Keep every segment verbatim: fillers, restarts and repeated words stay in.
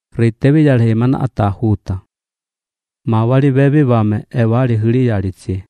Reitevi yali mana atahuta. Mawali vevi vame ewali hili yalitsi.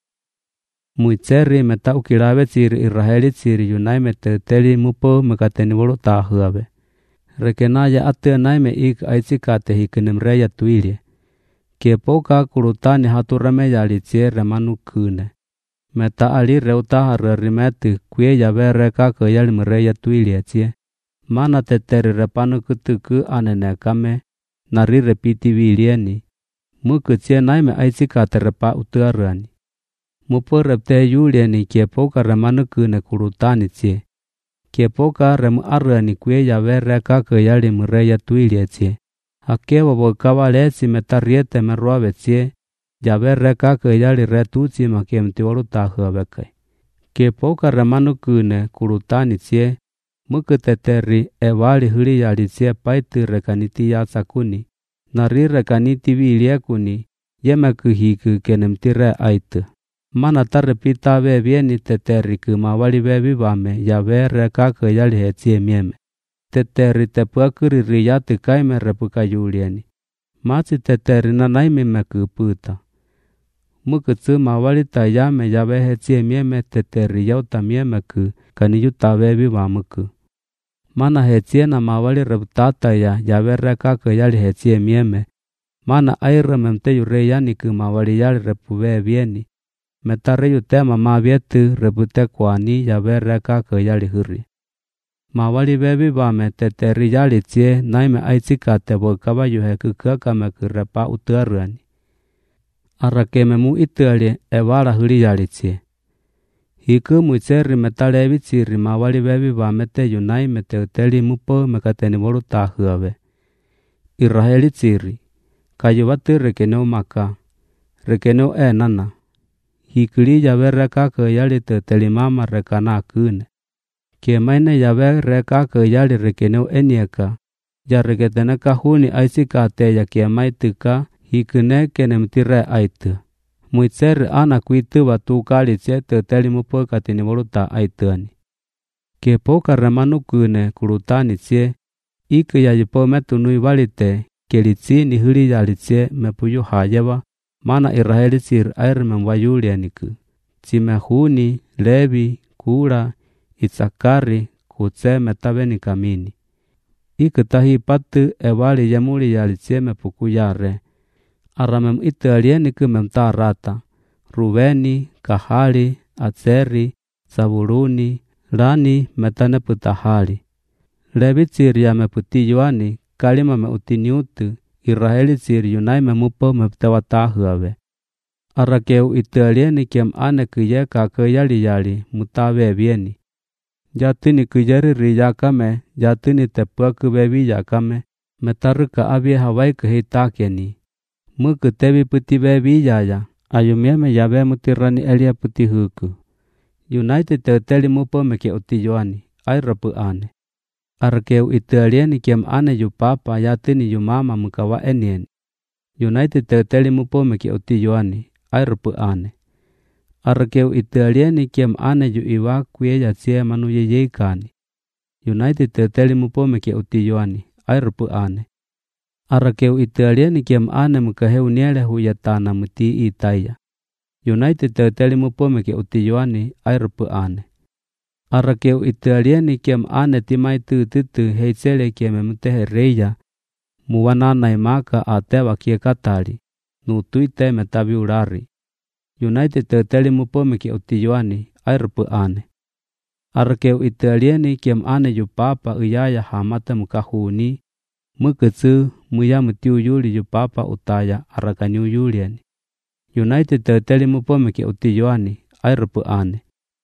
Muitseri meta ukilave tsiri Israeli tsiri yunaime teteli mupo mekateni wolo tahuave. Rekenaya ate naime ik aitsikate hikinemreya tuilye. Kiepoka kulutani haturame yalitsi remanu kune. Meta ali reuta harimeti kuye yavere kaka yalimreya tuilye tsie. Mana teteri repanu kutuku anenekame nari repiti vilieni. Muku tsie naime aitsikate repa utuarani. Mupo repte yulieni kiepoka remanu kune kulutani tsie. Kiepoka remu arani kuye yavere kaka yalimreya tuilye tsie. Hakewa wakava lesi metariete meruave tsie. Yavere kaka yali retutsi makiemti walutahuavekai. Kiepoka remanu kune kulutani tsie. Muku teteri ewali huli yali tsie paiti rekaniti yatsakuni. Nari rekaniti viliekuni. Yemeku hiku kenemtire aitu. Mana tarepita vevieni teteri kumawali vevi vame yavere kaka yali hetsie mieme. Teteri tepuakuri riyati kaime repuka yulieni. Matsi teteri nanaimi meku puta. Muku tsu mawali tayame yave hetsie mieme teteri yauta miemeku kaniyuta vevi vamuku. Mana hetsie na mawali reputata ya yavere kaka yali hetsie mieme. Mana aire memte yureyani kumawali yali repu vevieni. Metare yutema mavietu repute kwani yavere kaka yali huri. Mawali vevi vame teteri yali tsie naime aitsikate wakava yuheku kakameku repa utuaruani. Arakeme mu ituali evala huli yali tsie. Hiku muitseri metalevi tsiri mawali vevi vame te yunaime teuteli mupo mekateni volutahuave. Israeli tsiri. Kayuvati rekeneu maka. Rekeneu enana. Hikuli yavere kaka yali teuteli mama rekana kune. Kiemaine yavere kaka yali rekeneu enieka. Ya reketeneka huni aisikate ya kiemaitika hikune kenemtire aitu. Muitseri ana kuitu watu kali tsie teuteli mupo katini voluta aituani. Kiepoka remanu kune kulutani tsie. Iku ya yupo metunui valite. Kelitsi ni huli yali tsie mepuyu hayeva. Mana Israeli tsir airmen wayulianiku. Tsime huni, Levi, Kula, Itsakari, kutse metaveni kamini. Iku tahi patu ewali yamuli yali tsie mepuku yare. Aramem italieniku memta rata. Ruveni, Kahali, Atseri, Zabuluni, Lani metane putahali. Levi tsir ya meputi yuani, kalima me utiniutu. Israeli tsir yunaime mupo meptewatahuave. Arakeu italieni kiem ane kuye kaka yali yali mutave vieni. Jatini kuyeri riyakame, jatini tepuaku vevi yakame, metaruka avie hawai kuhitakeni. Muku tevi puti vevi yaya, ayumieme yave mutirani elia puti huku. United teuteli mupo meke utijuani, airapu ane. Arakeu italieni kiem ane yu papa yatini yu mama mukawa enieni. United teuteli mupo meke utijuani, airapu ane. Arakeu italieni kiem ane yu iwa kuye yatsie manu yeyeikani. United teuteli mupo meke utijuani, airapu ane. Arakeu italieni kiem ane mukaheu niele huyatana muti itaya. United teuteli mupo meke utijuani, airapu ane. Arakeu italieni kiem ane timai tututu heitsele kieme mutehe reya. Muwanana imaka atewa kie katali. Nutuite metavi urari. United teuteli mupo meke utijuani, airapu ane. Arakeu italieni kiem ane yu papa uyaya hamata mukahuni. Mukutsu muya mutiu yuli yu papa utaya arakaniu yuliani. United teuteli mupo meke utijuani, airapu ane.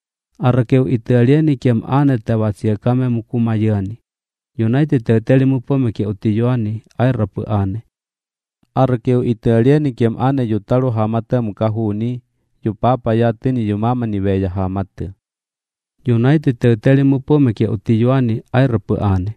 Arakeu italieni kiem ane tewasia kame mukumayani. United teuteli mupo meke utijuani, airapu ane. Arakeu italieni kiem ane yu talu hamata mukahuni. Yu papa yatini yu mama niweya hamata. United teuteli mupo meke utijuani, airapu ane.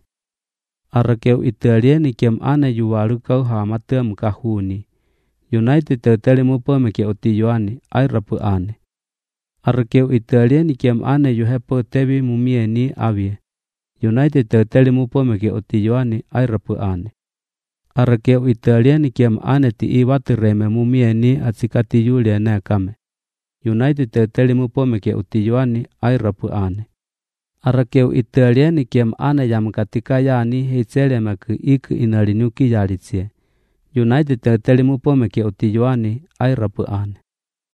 Arakeu italieni kiem ane yu walukau hamata mukahuni. United teuteli mupo meke utijuani, airapu ane. Arakeu italieni kiem ane yu hepo tevi mumieni avie. United teuteli mupo meke utijuani, airapu ane. Arakeu italieni kiem aneti iwati reme mumieni atsikati yulia ne kame. United teteli mupome ke utijuani airapu ane. Arakeu italieni kiem ane yam katika yani heitselema ke ik inalinuki yalitsie. United teteli mupome ke utijuani airapu ane.